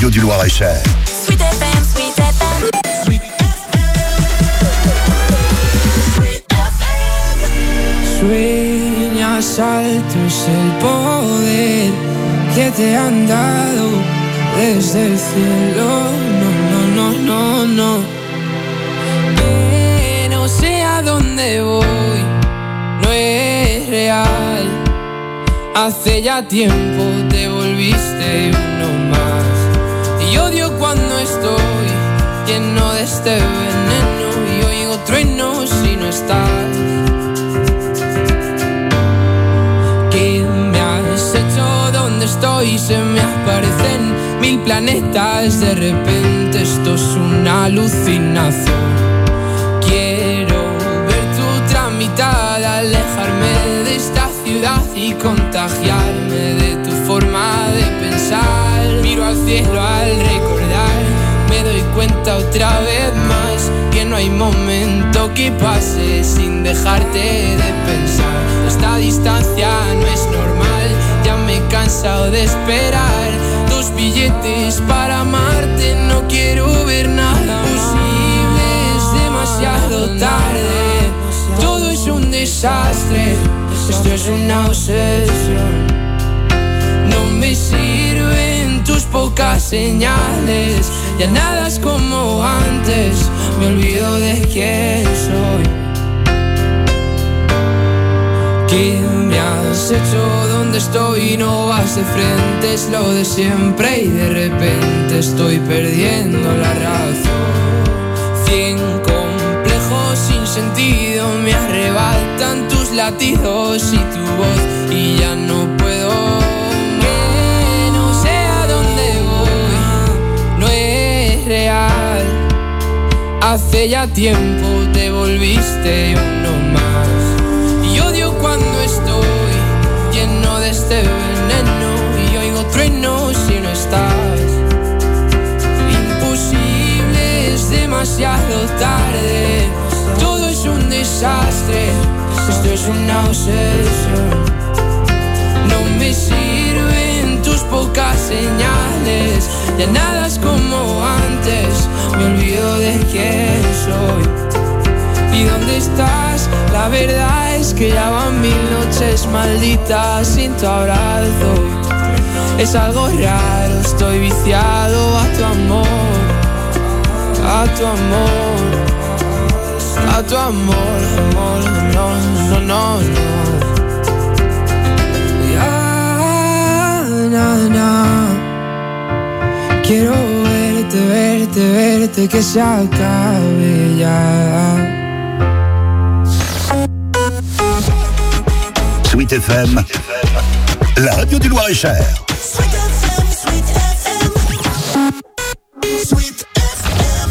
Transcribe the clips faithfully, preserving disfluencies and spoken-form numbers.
radio du Loir-et-Cher. Sweet F M, Sweet F M. Sweet Sueñas alto es el poder que te han dado desde el cielo. No, no, no, no, no. Que no sé a dónde voy, no es real. Hace ya tiempo te volviste uno más. Y odio cuando estoy lleno de este veneno y oigo truenos si no estás. ¿Qué me has hecho? ¿Dónde estoy? Se me aparecen mil planetas. De repente esto es una alucinación. Quiero ver tu tramitada, alejarme de esta ciudad y contagiarme de tu forma de pensar. Miro al cielo al recordar, me doy cuenta otra vez más que no hay momento que pase sin dejarte de pensar. Esta distancia no es normal, ya me he cansado de esperar dos billetes para amarte. No quiero ver nada posible, es demasiado tarde. Todo es un desastre, esto es una obsesión. No me sirven tus pocas señales, ya nada es como antes, me olvido de quién soy. ¿Qué me has hecho? ¿Dónde estoy? No vas de frente, es lo de siempre y de repente estoy perdiendo la razón. Cien complejos sin sentido me arrebatan tus latidos y tu voz y ya no puedo. Que no sé a dónde voy, no es real. Hace ya tiempo te volviste uno más. Y odio cuando estoy lleno de este veneno y oigo truenos si no estás. Imposible, es demasiado tarde. Todo es un desastre, esto es una obsesión. No me sirven tus pocas señales, ya nada es como antes, me olvido de quién soy. ¿Y dónde estás? La verdad es que ya van mil noches malditas sin tu abrazo. Es algo raro, estoy viciado a tu amor, a tu amor, a tu amor, amor, no, no, no, no. Ya, na, na. Quiero verte, verte, verte, que se acabe ya. Sweet F M, la radio du Loir-et-Cher. Sweet F M, Sweet F M. Sweet F M.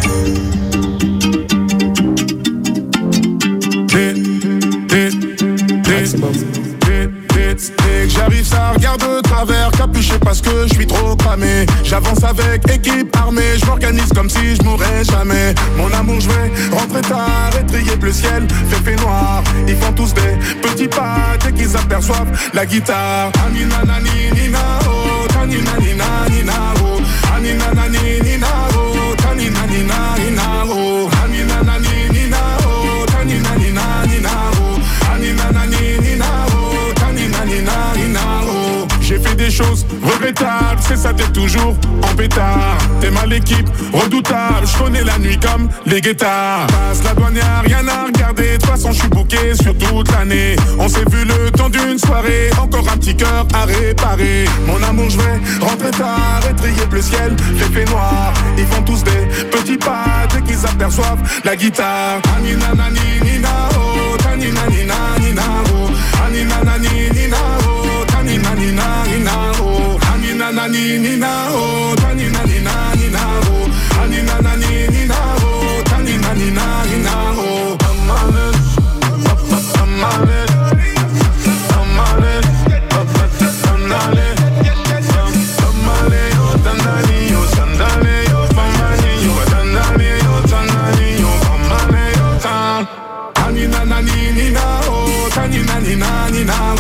Hit, hit, hit, hit, hit, hit. J'arrive, ça regarde de travers, capuché parce que je suis trop cramé. J'avance avec équipe armée, je m'organise comme si je mourrais jamais. Mon amour, je vais rentrer tard, étrier le ciel, fait fait noir. Ils font tous des petits pas dès qu'ils aperçoivent la guitare. Anina nani nina oh, tanina nina nina oh, anina nani nina oh, tanina nina nina oh, anina nani nina oh, tanina nina nina oh, anina nani nina oh, tanina nina nina oh. J'ai fait des choses regrettables, c'est ça t'es toujours en pétard. T'es mal l'équipe, redoutable, je connais la nuit comme les guettards. Passe la douane, y'a rien à regarder, de toute façon je suis booké sur toute l'année. On s'est vu le temps d'une soirée, encore un petit cœur à réparer. Mon amour, je vais rentrer tard, étrier le ciel, fait fait noir. Ils font tous des petits pas dès qu'ils aperçoivent la guitare. Anina nani nina oh, tanina nina nina oh, anina nani nina oh, tanina nina nina oh, anina nani nina oh, tanina nina nina oh, anina nani nina oh, tanina nina nina oh. Amale, amale, amale, amale, amale, yo tandali, yo sandale, yo famani, yo tandali, yo tandali, yo famale, yo tan. Anina nani nina oh, tanina nina nina oh,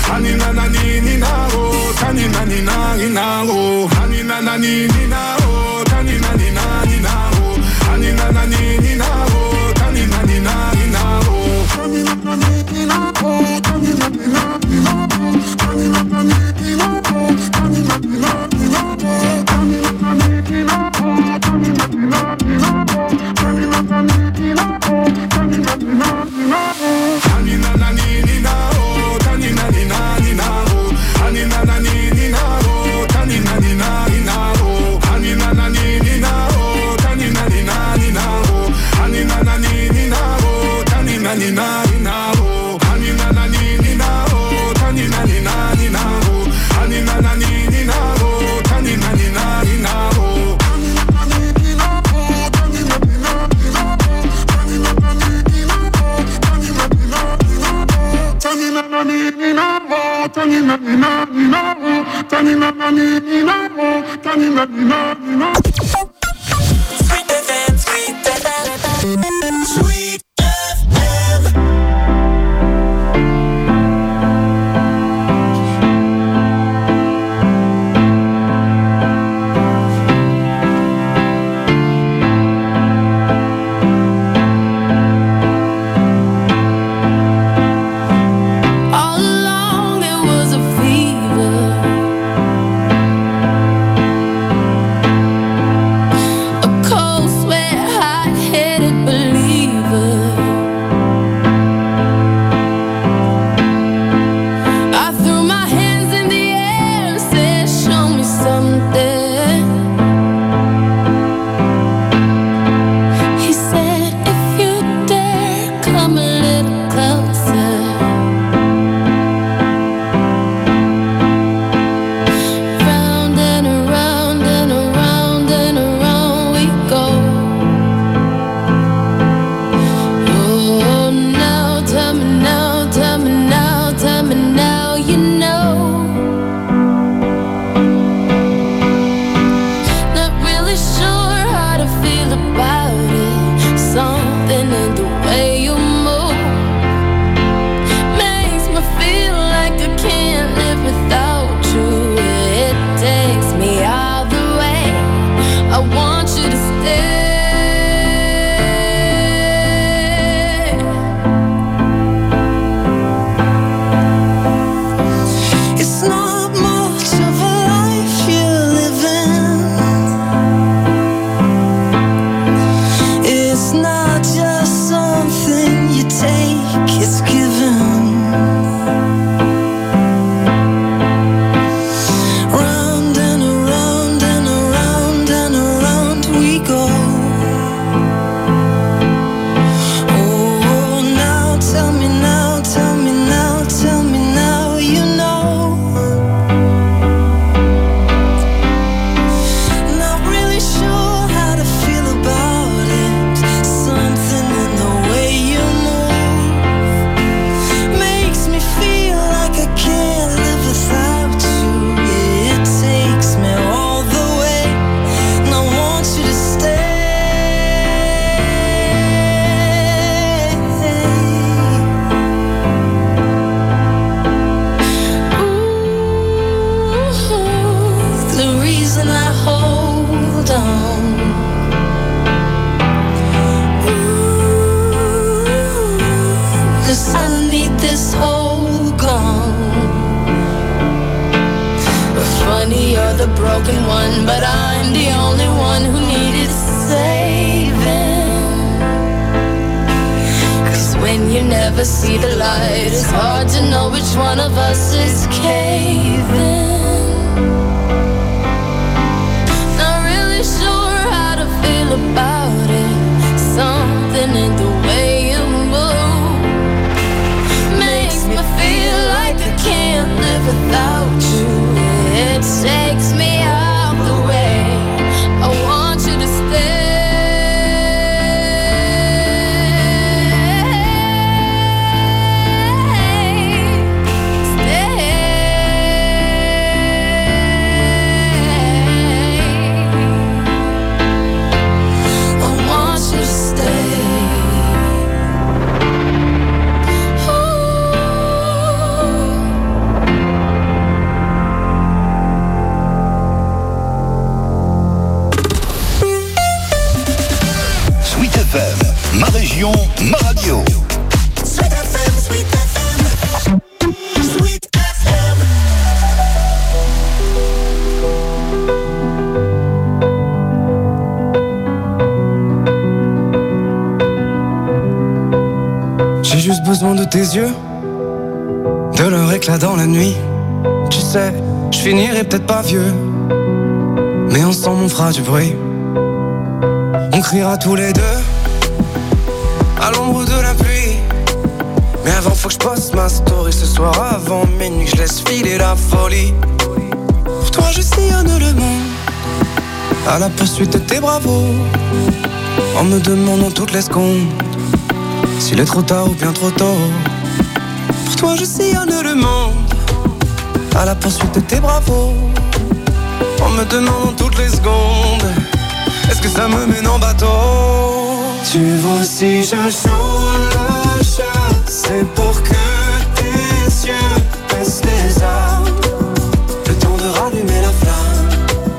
Hanina nani nina oh, tanina nina nina oh, hanina nani nina oh, tanina nina nina oh, hanina nani nina oh, tanina nina nina oh, hanina nani nina oh, tanina nina nina oh, hanina nani nina oh, tanina nina nina oh, hanina nani nina oh, tanina nina nina oh, hanina nani nina oh, tanina nina nina oh, hanina nani nina oh, tanina nina nina oh, hanina nani nina oh, tanina nina nina oh, hanina nani nina oh, tanina nina nina oh, hanina nani nina oh, tanina nina nina oh, hanina nani nina oh, tanina nina nina oh, hanina nani nina oh, tanina nina nina oh, tanina nani nina oh, tanina nina nina oh, tanina nani nina oh, tanina nina nina. Sweet F M, Sweet F M, Sweet F M. All along there was a fever, a cold sweat, hot-headed believer. I threw my hands in the air and said, show me something. He said, if you dare, come a little closer. Round and around and around and around we go. Oh, now tell me now, tell me now, tell me now, you know. Not really sure how to feel about it. Something in the way you move makes me feel like I can't live without you. It takes me all the way. I want you to stay. It's not much of a life you're living. It's not just something you take, it's given. Round and around and around and around we go. Oh, now tell me now, tell me now, tell me now, you know. Not really sure how to feel about it. Something in the way you move makes me feel like I can't live without you. It takes me all the way, and I want you to stay. Ooh, the reason I hold on. Ooh, 'cause I need this whole gone. Funny, you're the broken one, but I'm the only one who needed saving. 'Cause when you never see the light, it's hard to know which one of us is caving. Not really sure how to feel about it. Something in the way you move makes me feel like I can't live without you. It takes me out the way. I want you to stay. Stay. J'ai juste besoin de tes yeux, de leur éclat dans la nuit. Tu sais, je finirai peut-être pas vieux, mais ensemble on fera du bruit. On criera tous les deux à l'ombre de la pluie. Mais avant faut que je poste ma story ce soir avant minuit, je laisse filer la folie. Pour toi je sillonne le monde à la poursuite de tes bravos, en me demandant toutes les secondes s'il est trop tard ou bien trop tôt. Pour toi je sillonne le monde à la poursuite de tes bravos, en me demandant toutes les secondes est-ce que ça me mène en bateau. Tu vois si je joue le jeu, c'est pour que tes yeux baissent les armes, le temps de rallumer la flamme.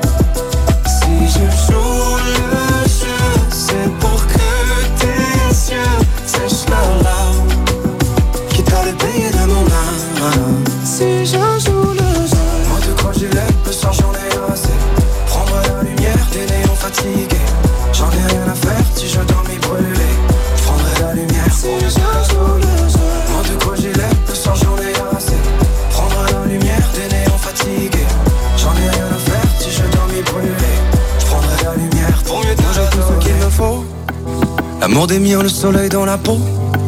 Si je joue le jeu, c'est pour que tes yeux sèchent leurs larmes, quitte à le payer de mon âme. Si je joue le jeu, moi de quoi j'ai l'air, le soir j'en ai assez. Prendre la lumière des néons fatigués, j'en ai rien à faire si je dois m'y brûler. Je prendrai la lumière si je joue le jeu. Moi de quoi j'ai l'air, le soir j'en ai assez. Prendre la lumière des néons fatigués, j'en ai rien à faire si je dois m'y brûler. Je prendrai la lumière pour mieux te j'ai tout ce qu'il me faut. L'amour des miens, le soleil dans la peau.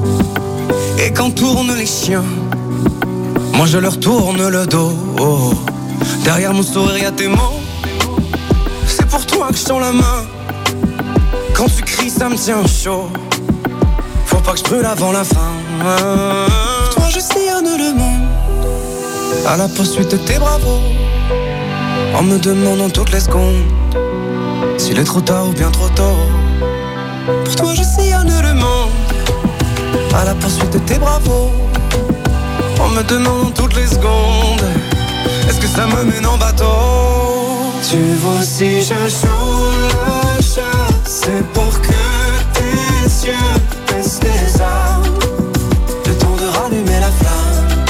Et quand tournent les chiens, moi je leur tourne le dos. Oh. Derrière mon sourire y'a tes mots, c'est pour toi que je tends la main. Quand tu cries ça me tient chaud, faut pas que je brûle avant la fin. Pour toi je sillonne le monde à la poursuite de tes bravos, en me demandant toutes les secondes s'il est trop tard ou bien trop tôt. Pour toi je sillonne le monde à la poursuite de tes bravos, en me demandant toutes les secondes est-ce que ça me mène en bateau. Tu vois si je joue le jeu, c'est pour que tes yeux baissent les armes, le temps de rallumer la flamme.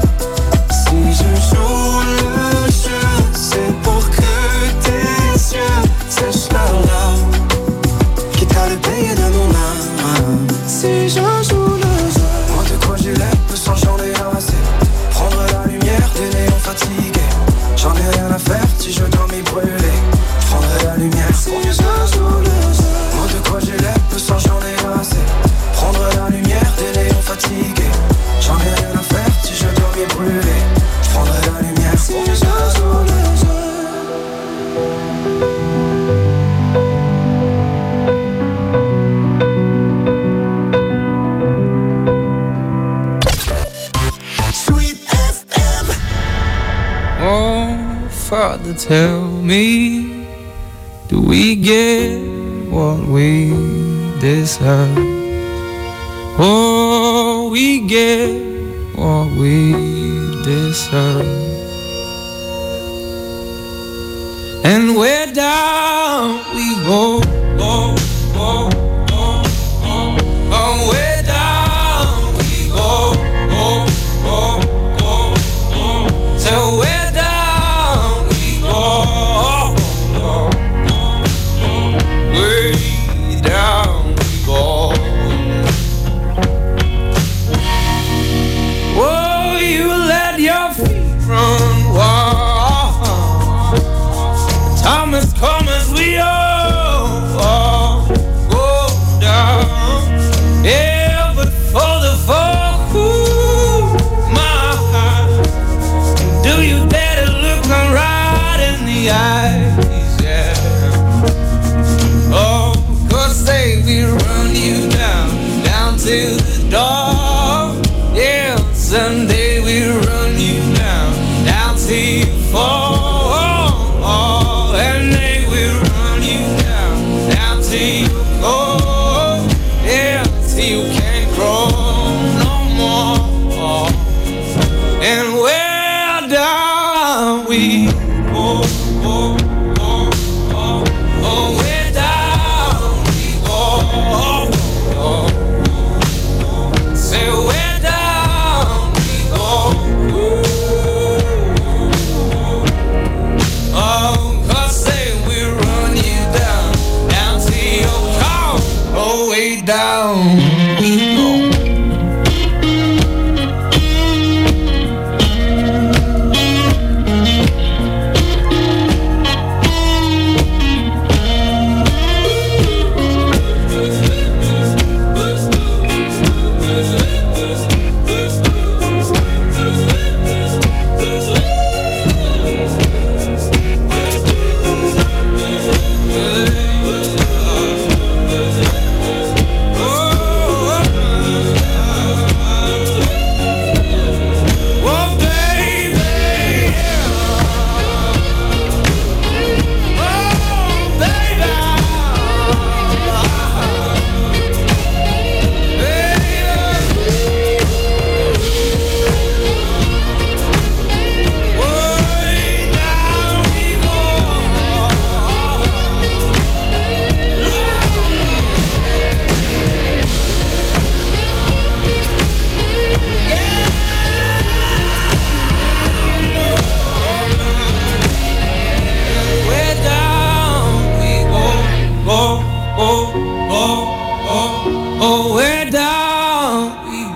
Si je joue le jeu, c'est pour que tes yeux sèchent leurs larmes, quitte à le payer de mon âme. Si je joue le jeu, moi de quoi j'ai l'air, le soir j'en ai assez. Prendre la lumière des néons fatigués, j'en ai rien à faire si je dois m'y brûler. Je prendrai la lumière si je joue le jeu. Moi de quoi j'ai l'air, le soir j'en ai assez. Prendre la lumière des néons fatigués, j'en ai rien à faire si je dois m'y brûler. Je prendrai la lumière si je joue le jeu. Father, tell me, do we get what we deserve? Oh, we get what we deserve. And where down we go, oh, oh, oh, oh, oh, where down we go, oh, oh, oh, oh, so where come as we all, all go down. Yeah, but for the fall, ooh, my heart, do you dare to look them right in the eyes? Yeah. Oh, cause they will run you down, down to the door. Yeah, someday we'll run you down, down till you fall. And they will run you down, down till you go, yeah, till you can't grow no more. And where down we go, oh, oh, oh, oh, where down we go, oh, oh, say where down we go, ooh,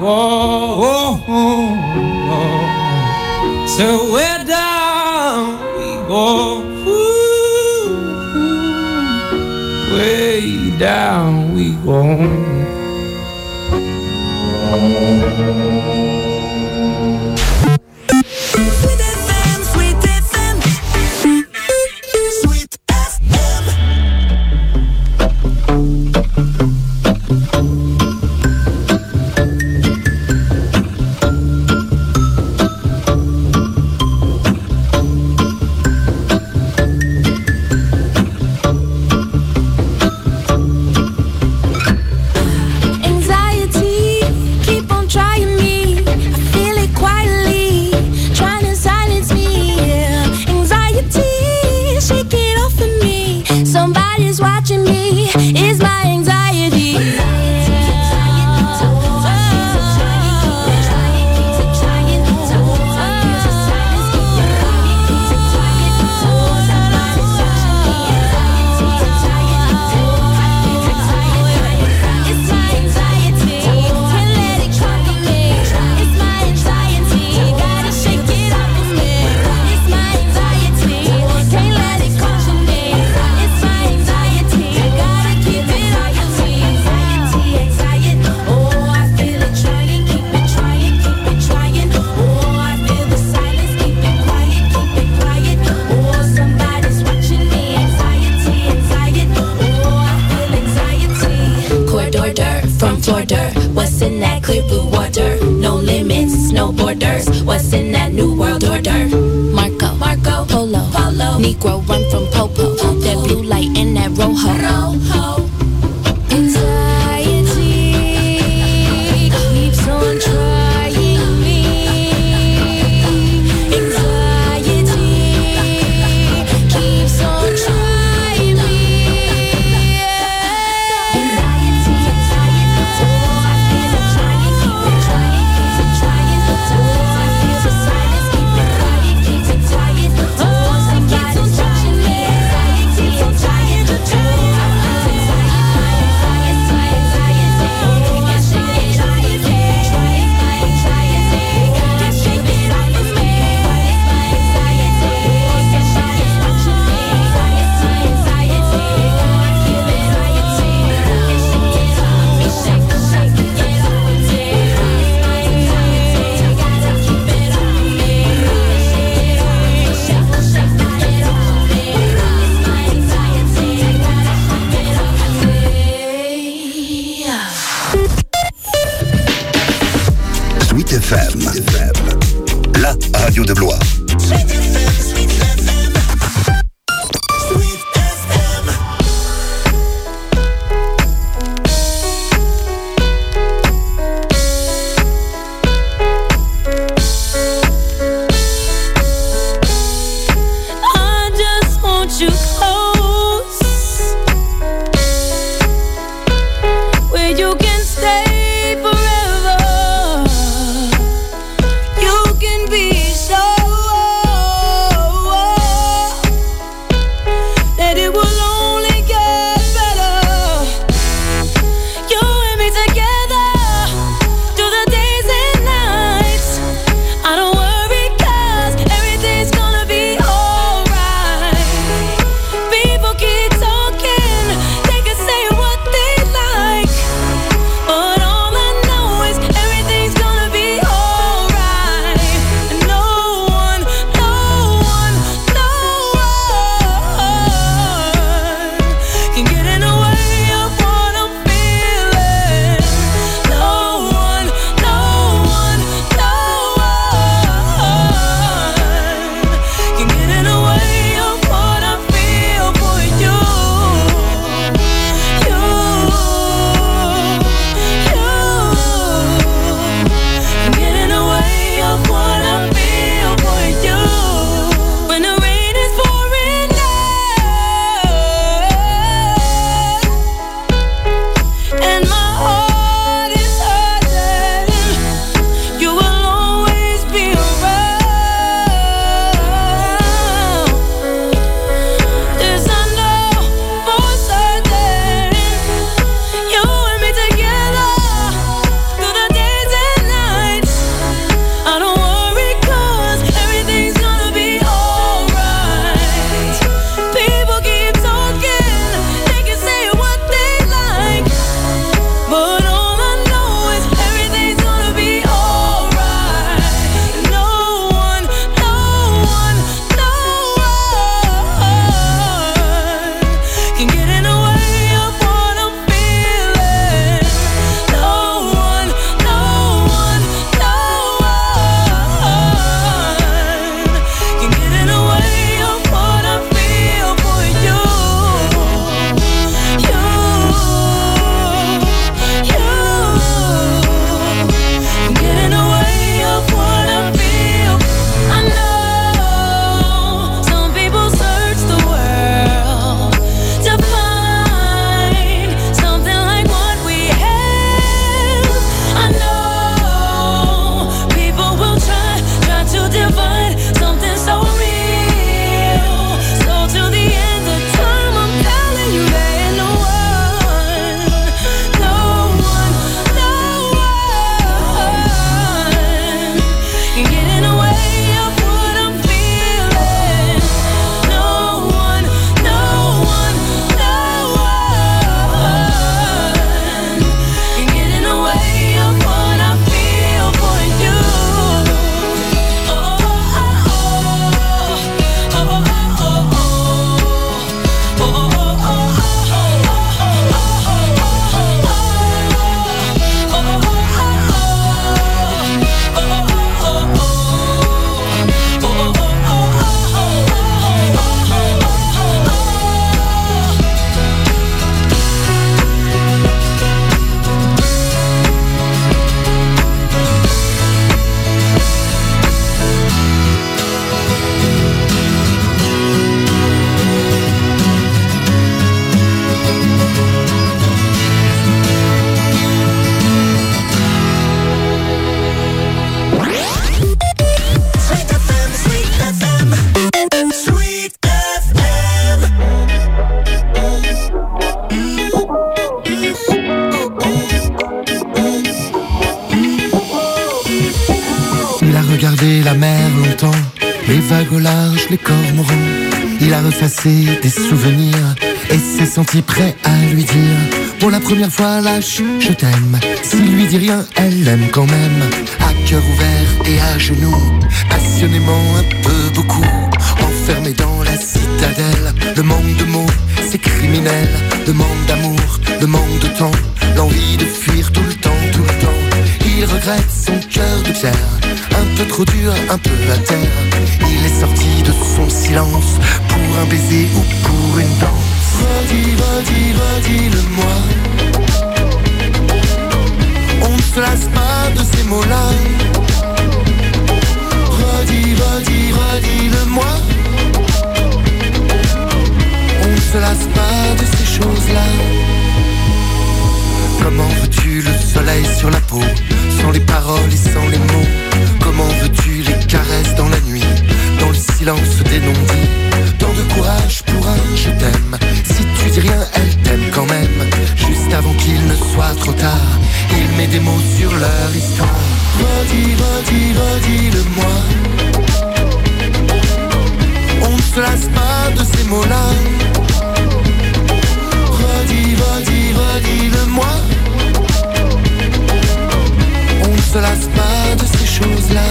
go. So we're down we go. Ooh, way down we go. Sweet F M, Sweet F M, Sweet F M. Watching me is my anxiety. What's in that clear blue water? No limits, no borders. What's in that new world order? Marco, Marco, Polo, Polo. Negro run from Popo. Popo. That blue light in that Rojo. Rojo. Anxiety keeps on trying me. Anxiety keeps on trying me. Anxiety, anxiety. Oh, I feel it trying, keep it trying, keep it trying. Oh, I feel the silence, keep it quiet, keep it quiet. Oh, somebody's watching me. Anxiety, anxiety. Oh, I feel Sweet F M, la radio de Blois. Sweet F M, Sweet F M, Sweet F M. I just want you close, where you can stay forever. You can be so longtemps, les vagues au large, les cormorans. Il a refacé des souvenirs et s'est senti prêt à lui dire pour la première fois lâche, je t'aime. S'il lui dit rien, elle l'aime quand même. À cœur ouvert et à genoux, passionnément un peu beaucoup. Enfermé dans la citadelle, le manque de mots, c'est criminel. Le manque d'amour, le manque de temps, l'envie de fuir tout le temps, tout le temps. Il regrette son cœur de pierre, un peu trop dur, un peu à terre. Il est sorti de son silence pour un baiser ou pour une danse. Redis, redis, redis-le-moi. On ne se lasse pas de ces mots-là. Redis, redis, redis-le-moi. On ne se lasse pas de ces choses-là. Comment veux-tu le soleil sur la peau, sans les paroles et sans les mots? Comment veux-tu les caresses dans la nuit, dans le silence des non-dits? Tant de courage pour un je t'aime. Si tu dis rien, elle t'aime quand même. Juste avant qu'il ne soit trop tard, il met des mots sur leur histoire. Redis, redis, redis-le-moi. On ne se lasse pas de ces mots-là. Redis, redis, redis-le-moi. On ne se lasse pas de ces choses-là.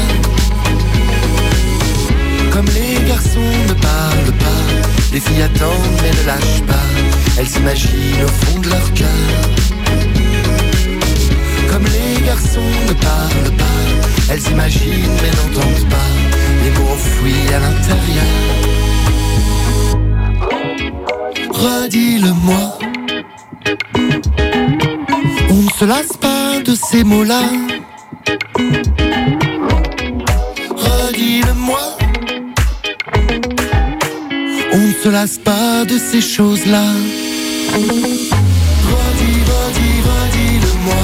Comme les garçons ne parlent pas, les filles attendent mais ne lâchent pas. Elles s'imaginent au fond de leur cœur. Comme les garçons ne parlent pas, elles imaginent mais n'entendent pas les mots enfouis à l'intérieur. Redis-le-moi. On ne se lasse pas de ces mots-là. Redis-le-moi. On ne se lasse pas de ces choses-là. Redis, redis, redis-le-moi.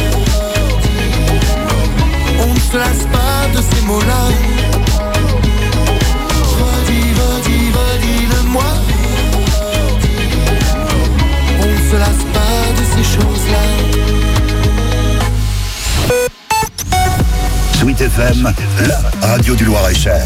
On ne se lasse pas de ces mots-là. Redis, redis, redis-le-moi. On ne se lasse pas de ces choses-là. Sweet F M, la radio du Loir-et-Cher.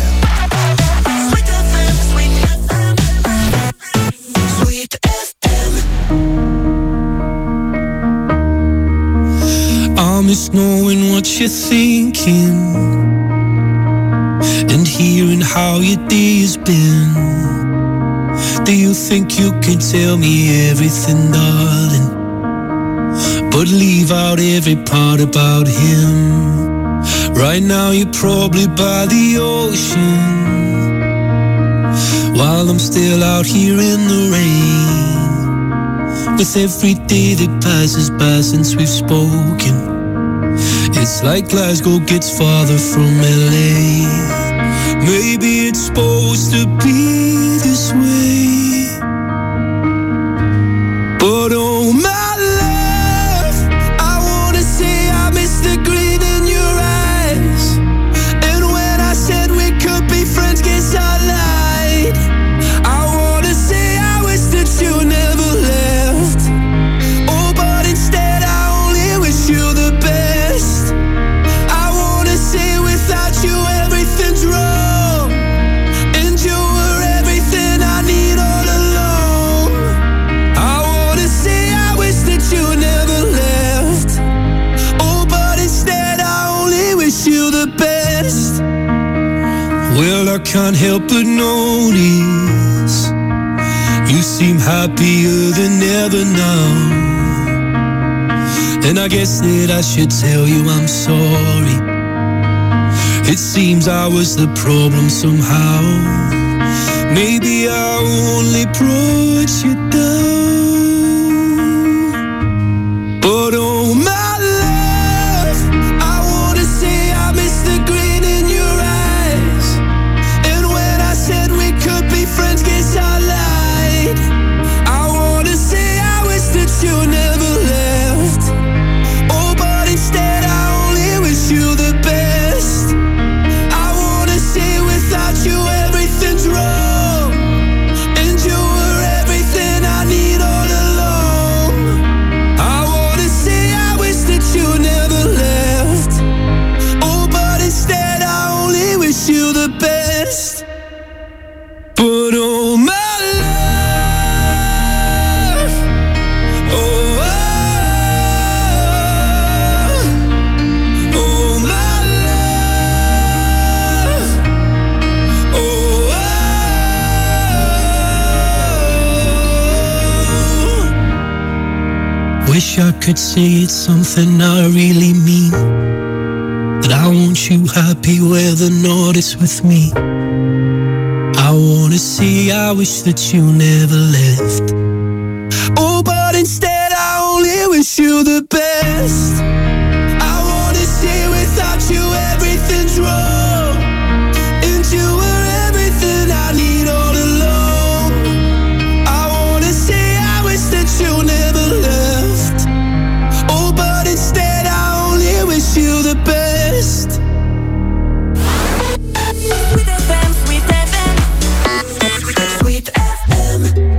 I miss knowing what you're thinking and hearing how your day's been. Do you think you can tell me everything, darling, but leave out every part about him? Right now you're probably by the ocean, while I'm still out here in the rain. With every day that passes by since we've spoken, it's like Glasgow gets farther from L A. Maybe it's supposed to be this way, but oh my love, I wanna say I miss the grin in your eyes. And when I said we could be friends, guess I lied. I wanna say I wish that you never left. Oh, but instead I only wish you the best. I wanna say without you everything's wrong, and you were everything I need all along. I wanna say I wish that you never left. Oh, but instead I only wish you the best. Well, I can't help but notice you seem happier than ever now. And I guess that I should tell you I'm sorry. It seems I was the problem somehow. Maybe I only brought you down. But oh my love, I wanna say I miss the grin in your eyes. And when I said we could be friends, guess I lied. I wanna say I wish that you never left. Oh, but instead I only wish you the best. I wanna say without you everything's wrong, and you were everything I need wish I could say it's something I really mean, that I want you happy where the north is with me. I wanna say I wish that you never left. Oh, but instead I only wish you the best. I wanna say without you everything's wrong, and you were everything I need all along. I wanna say I wish that you never left. Oh, but instead I only wish you the best. Sweet F M, Sweet F M, Sweet F M.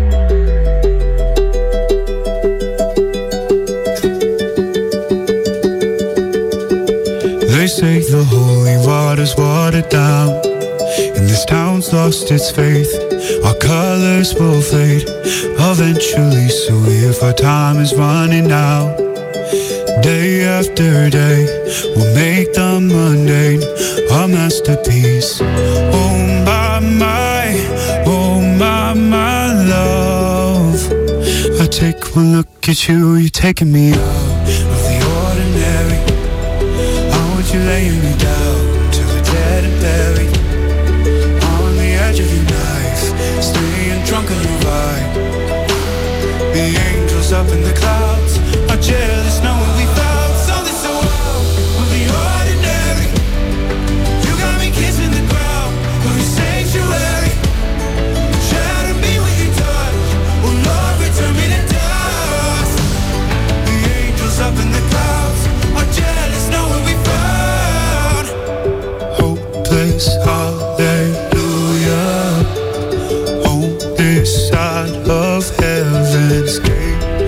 They say the holy water's watered down, and this town's lost its faith. Our colors will fade eventually, so if our time is running out, day after day, we'll make the mundane a masterpiece. Oh my, my, oh my, my love, I take one look at you, you're taking me out of the ordinary. I want you laying me down till we're dead and buried, on the edge of your knife, staying drunk on your vibe. The angels up in the clouds are jealous knowing we found something so wild of the ordinary. You got me kissing the ground of your sanctuary. Shatter me when you touch, oh Lord, return me to dust. The angels up in the clouds are jealous knowing we found hopeless hallelujah on this side of heaven's gate.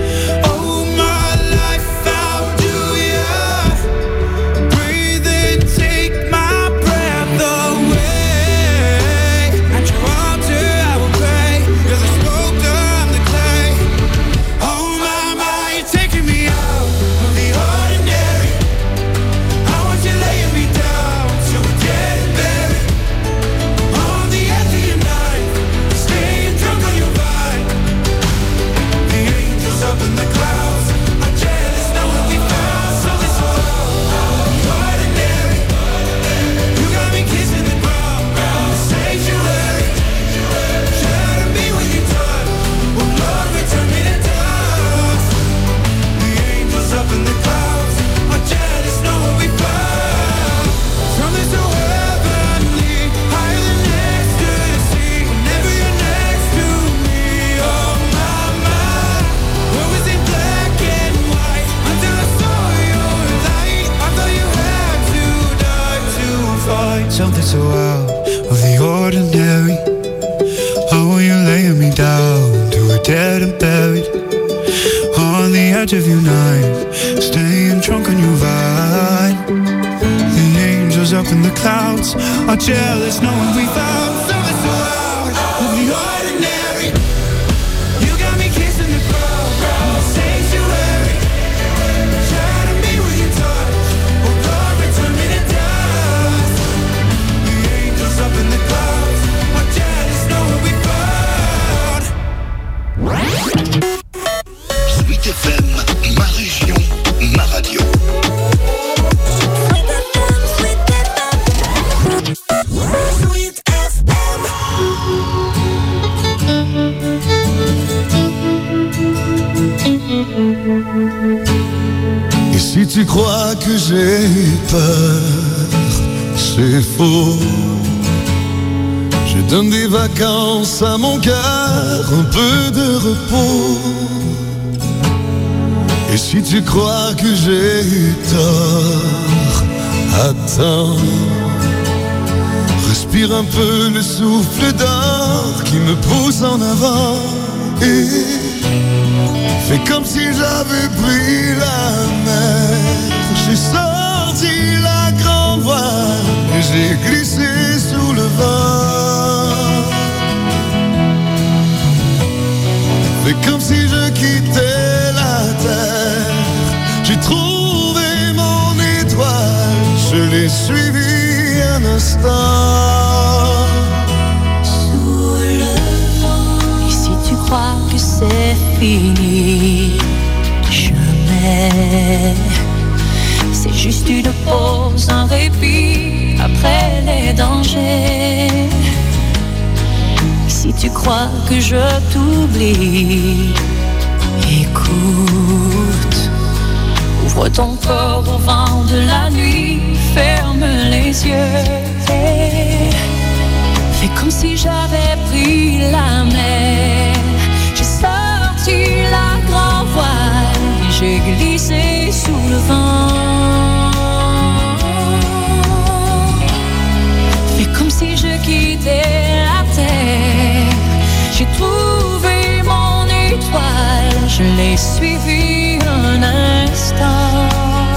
Something so out of the ordinary. Oh, you're laying me down to a dead and buried, on the edge of your knife, staying drunk on your vine. The angels up in the clouds are jealous knowing we found something so out of the ordinary. You got me kissing the ground, the sanctuary. Shatter me when you touch, oh Lord, return me to dust. The angels up in the clouds are jealous knowing we found. Sweet F M, ma région, ma radio. Sweet F M. Et si tu crois que j'ai peur, c'est faux. Je donne des vacances à mon cœur, un peu de repos. Et si tu crois que j'ai eu tort, attends. Respire un peu le souffle d'or qui me pousse en avant. Et fais comme si j'avais pris la mer. J'ai sorti la grande voile et j'ai glissé sous le vent. Fais comme si je quittais la terre. J'ai trouvé mon étoile, je l'ai suivi un instant. Sous le vent. Et si tu crois que c'est fini, jamais. jamais. C'est juste une pause, un répit après les dangers. Si tu crois que je t'oublie, écoute. Ouvre ton corps au vent de la nuit, ferme les yeux. Fais comme si j'avais pris la mer. J'ai sorti la grand voile, j'ai glissé sous le vent. Fais comme si je quittais la terre. J'ai trouvé mon étoile, je l'ai suivie un instant.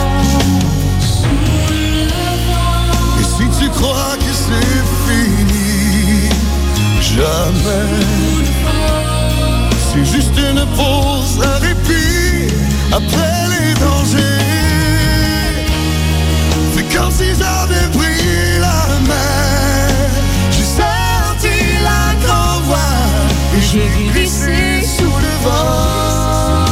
Et si tu crois que c'est fini, jamais. C'est juste une pause, un répit après les dangers. C'est comme si j'avais pris la mer. J'ai sorti la grande voile et j'ai glissé sous le vent.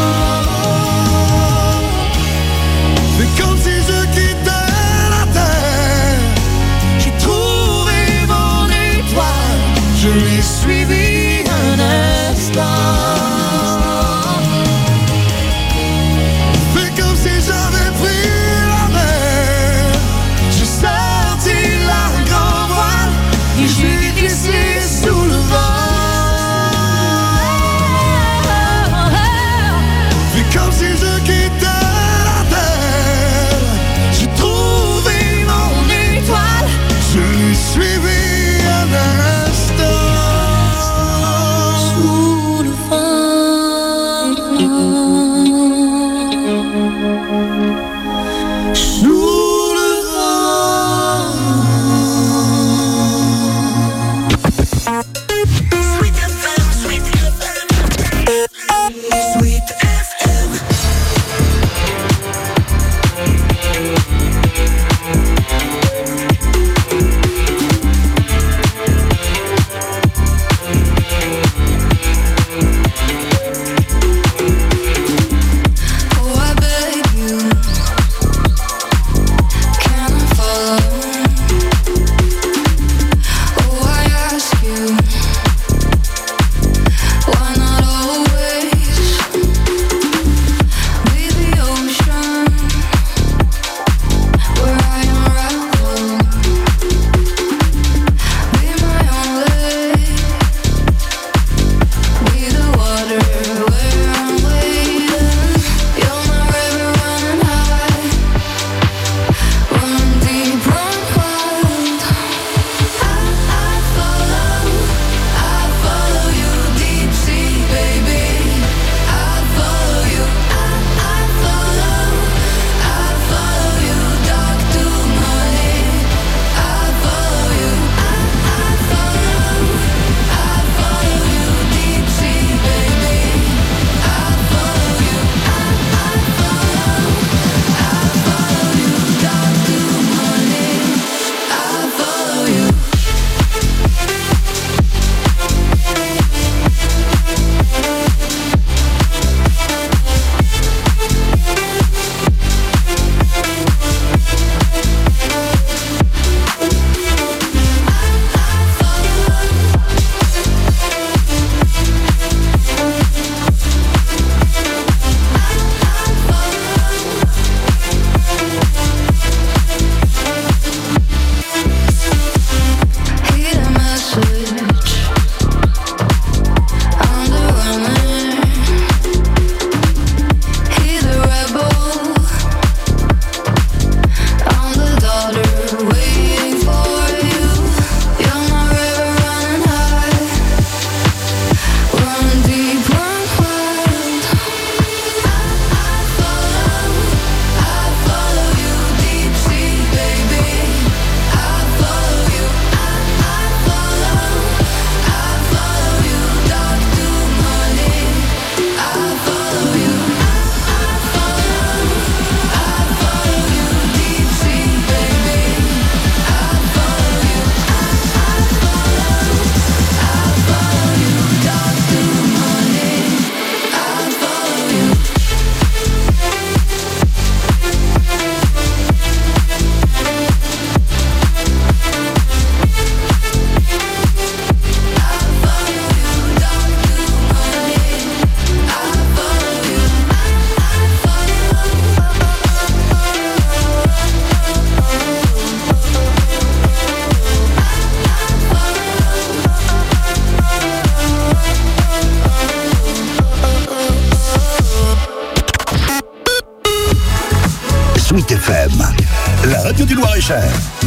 C'est comme si je quittais la terre. J'ai trouvé mon étoile, je l'ai suivi un instant. radio du Loir-et-Cher.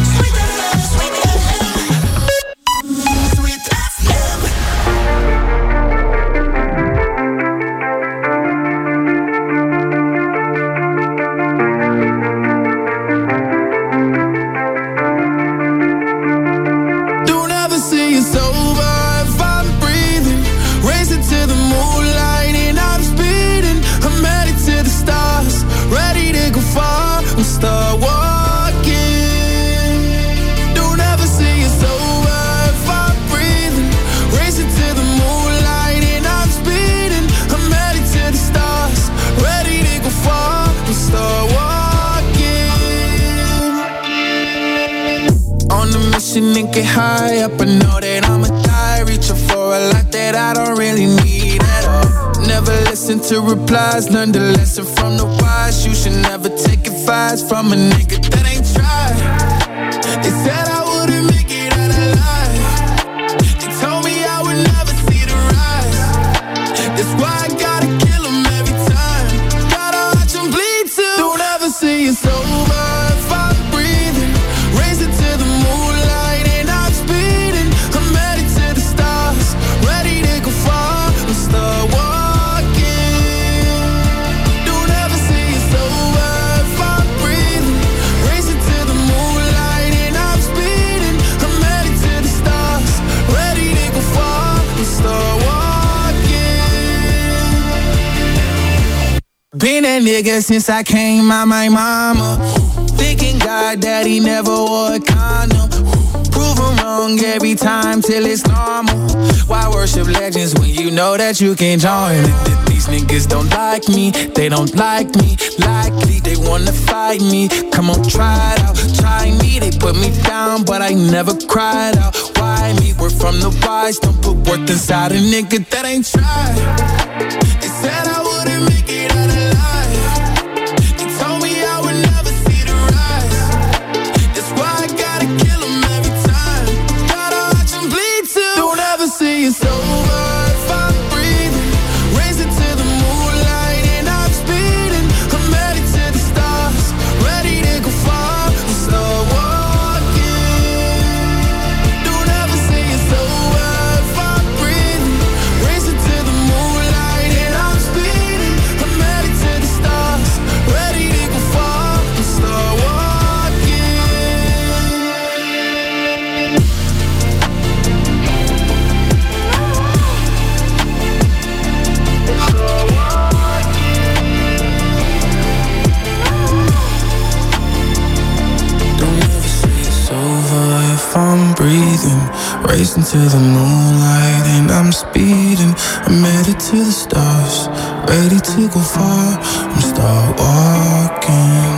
Start walking. Don't ever say it's over if I'm breathing. Racing to the moonlight and I'm speeding. I'm headed to the stars, ready to go far and start walking. On a mission and get high up, I know that I'ma die. Reaching for a life that I don't really need at all. Never listen to replies, learn the lesson from the wise. You should never take advice from a nigga that ain't tried. They said I wouldn't make it out alive. They told me I would never see the rise. That's why I gotta kill them every time. Gotta watch them bleed too. Don't ever say it's over if I'm breathing. Racing to the moonlight and I'm speeding. I'm headed to the stars, ready to go far and start walking. Been that nigga since I came out my mama. Thinking God that he never wore a condom. Prove him wrong every time till it's normal. Why worship legends when you know that you can join? These niggas don't like me, they don't like me. Likely they wanna fight me. Come on, try it out, try me. They put me down, but I never cried out. Why me? We're from the wise, don't put worth inside a nigga that ain't tried. They said I wouldn't make it out alive. They told me I would never see the rise. That's why I gotta kill them every time. Gotta watch them bleed too. Don't ever say it's over if I'm breathing. Racing to the moonlight and I'm speeding. I'm headed to the stars, ready to go far and start walking. Don't ever say it's over if I'm breathing. Racing to the moonlight and I'm speeding. I'm headed to the stars, ready to go far and start walking. Don't ever say it's over if I'm breathing. Racing to the moonlight and I'm speeding. I'm headed to the stars, ready to go far and start walking.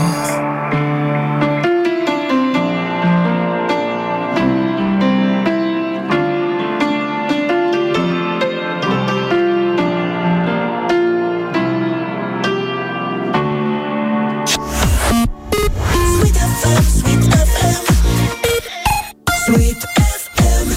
Sweet F M, Sweet F M, Sweet F M.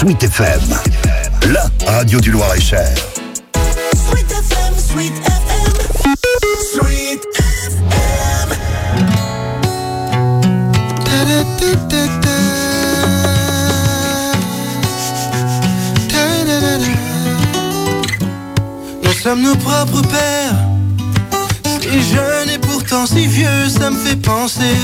Sweet F M, la radio du Loir-et-Cher. Sweet F M, Sweet F M, Sweet F M. Da, da, da, da, da. Da, da, da, da. Nous sommes nos propres pères, si jeunes et pourtant si vieux, ça me fait penser.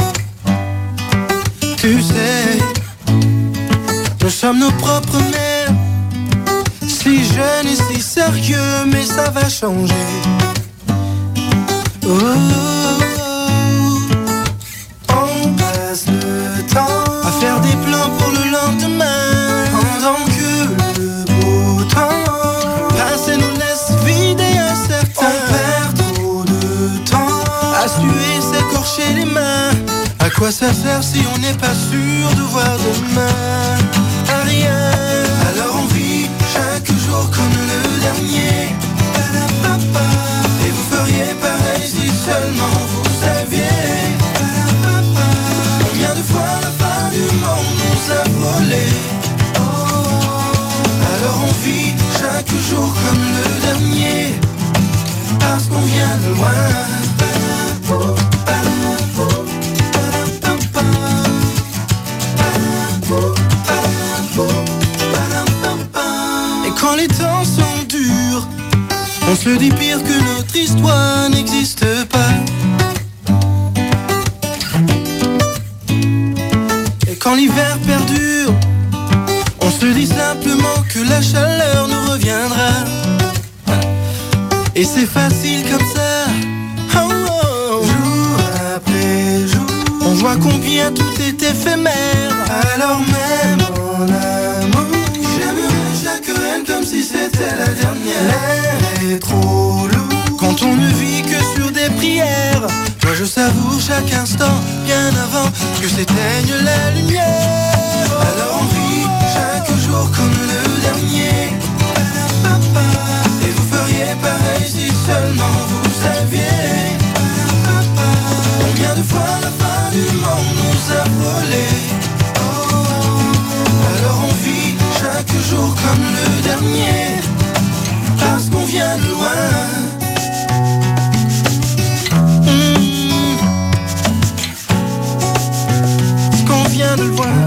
Tu sais, nous sommes nos propres mères, si jeunes et si sérieux, mais ça va changer. Oh, oh, oh. On passe le temps à faire des plans pour le lendemain, pendant que le beau temps passe et nous laisse vides et incertains. On perd trop de temps à suer, s'écorcher les mains. À quoi ça sert si on n'est pas sûr de voir demain? À rien. Alors on vit chaque jour comme le dernier. Et vous feriez pareil si seulement vous saviez. Combien de fois la fin du monde nous a volé? Alors on vit chaque jour comme le dernier, parce qu'on vient de loin. Et quand les temps sont durs, on se dit pire que notre histoire n'existe pas. Et quand l'hiver perdure, on se dit simplement que la chaleur nous reviendra. Et c'est facile comme ça, oh, oh. Jour après jour, on voit combien tout est éphémère. Alors même en amour, j'aimerais chaque haine comme si c'était la dernière. L'air est trop lourd quand on ne vit que sur des prières. Moi je savoure chaque instant bien avant que s'éteigne la lumière. Alors on vit chaque jour comme le dernier. Et vous feriez pareil si seulement vous saviez. Combien de fois la fin du monde nous a volé? Alors on vit chaque jour comme le dernier, parce qu'on vient de loin. Mmh. Parce qu'on vient de loin.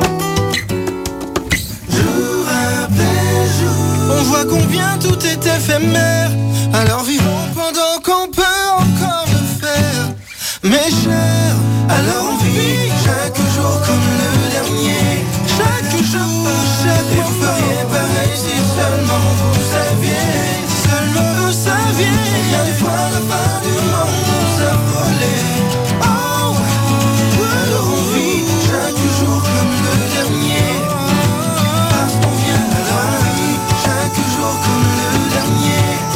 Jour après jour, on voit combien tout est éphémère. Alors vivons pendant qu'on peut encore le faire. Mes chers, alors on vit chaque jour comme le dernier. Chaque jour, chaque jour. Et vous feriez pareil si seulement vous saviez. Seulement vous saviez. Combien de fois la fin du monde nous a volé? Oh, alors on vit chaque jour comme le dernier, parce qu'on vient de loin. Chaque jour comme le dernier.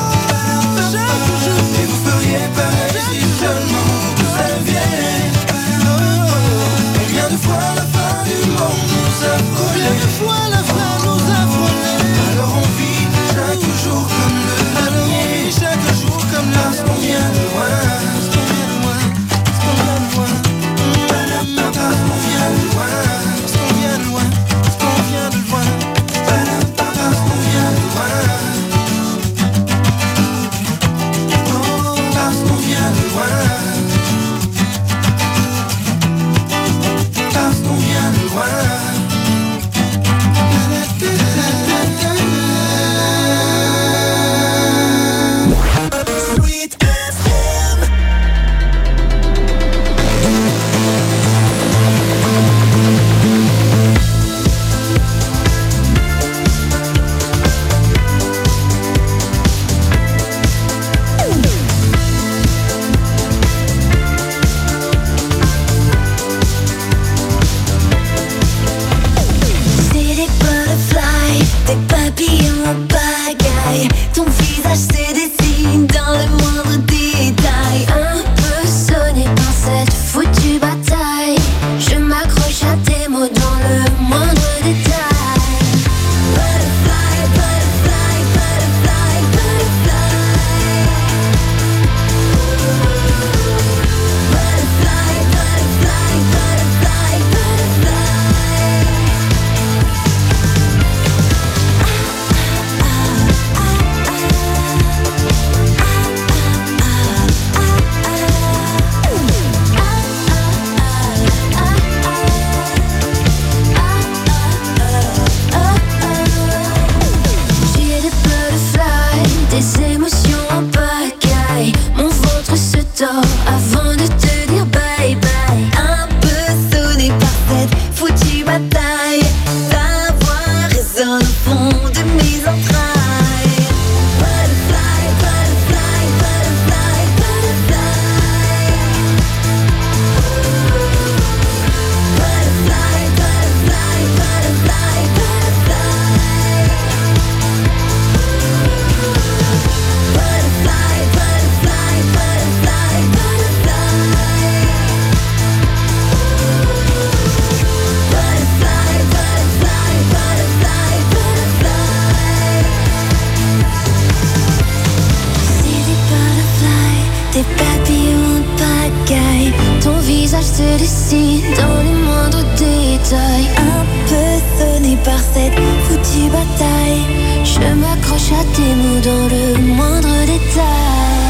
pas tes mots dans le moindre détail.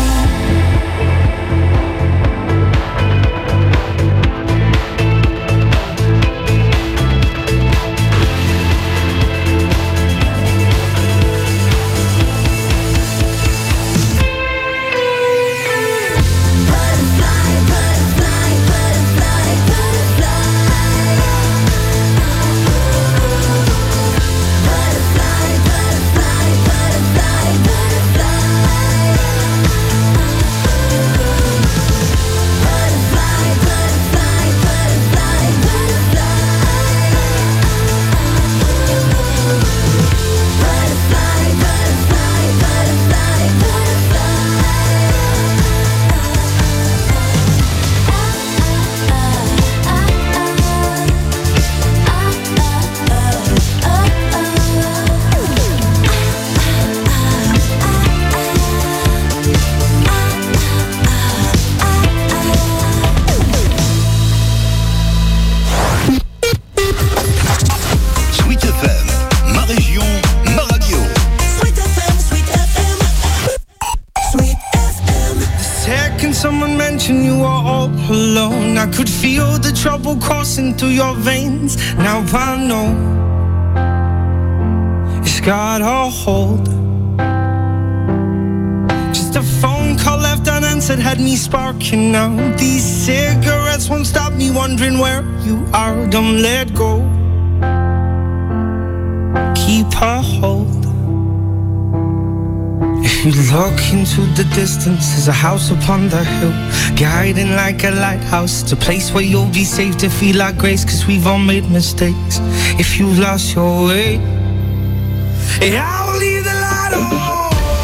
Trouble coursing through your veins. Now I know it's got a hold. Just a phone call left unanswered had me sparking now. These cigarettes won't stop me wondering where you are. Don't let go. Keep a hold. If you look into the distance, there's a house upon the hill, guiding like a lighthouse. It's a place where you'll be safe to feel like grace, cause we've all made mistakes. If you lost your way, yeah, I'll leave the light on.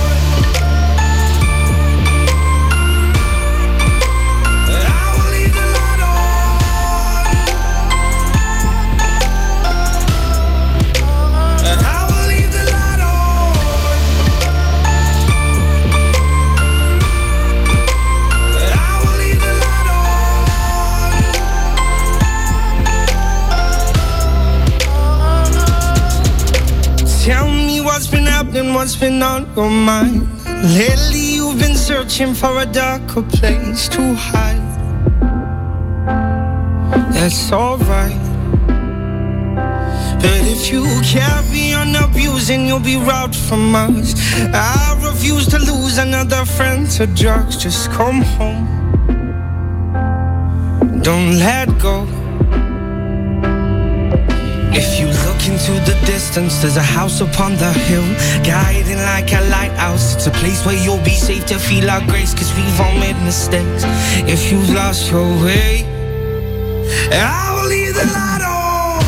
What's been on your mind? Lately you've been searching for a darker place to hide. That's alright. But if you carry on abusing, you'll be robbed from us. I refuse to lose another friend to drugs. Just come home. Don't let go. If you look into the distance, there's a house upon the hill, guiding like a lighthouse. It's a place where you'll be safe to feel our grace, cause we've all made mistakes. If you've lost your way, I will leave the light on.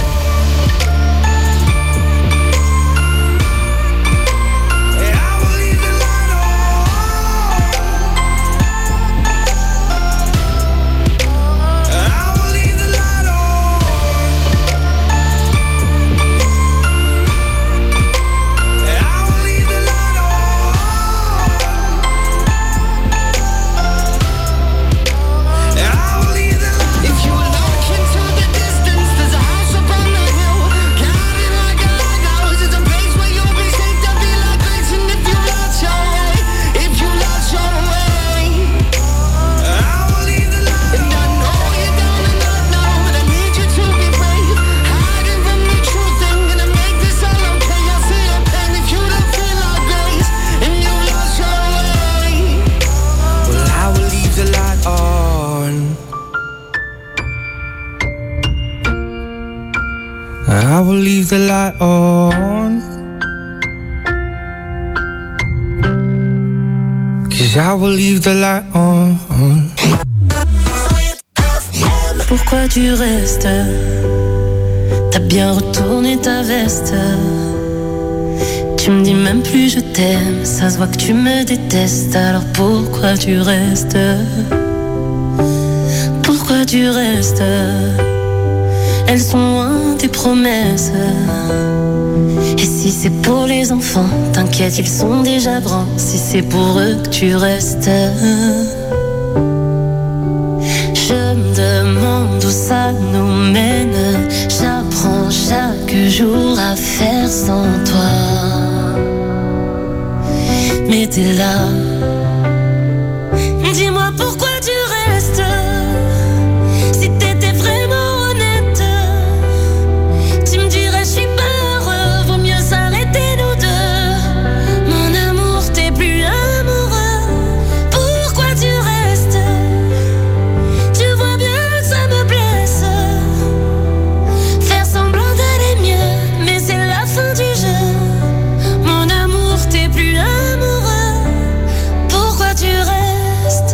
I will leave the light on, cause I will leave the light on. Pourquoi tu restes? T'as bien retourné ta veste. Tu me dis même plus je t'aime. Ça se voit que tu me détestes. Alors pourquoi tu restes? Pourquoi tu restes? Elles sont loin tes promesses. Et si c'est pour les enfants, t'inquiète, ils sont déjà grands. Si c'est pour eux que tu restes, je me demande où ça nous mène. J'apprends chaque jour à faire sans toi. t'étais là. Dis-moi pourquoi tu restes. Si t'étais vraiment honnête, tu me dirais je suis pas heureux, vaut mieux s'arrêter nous deux. Mon amour, t'es plus amoureux. Pourquoi tu restes? Tu vois bien que ça me blesse. Faire semblant d'aller mieux, mais c'est la fin du jeu. Mon amour, t'es plus amoureux. Pourquoi tu restes?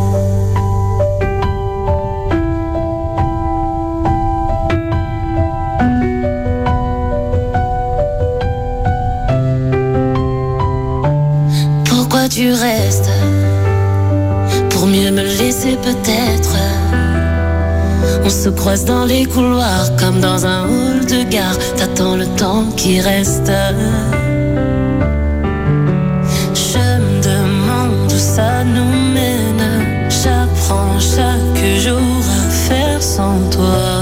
Pourquoi tu restes? Pour mieux me laisser peut-être. On se croise dans les couloirs comme dans un hall de gare. T'attends le temps qui reste. Je me demande où ça nous mène. J'apprends chaque jour à faire sans toi.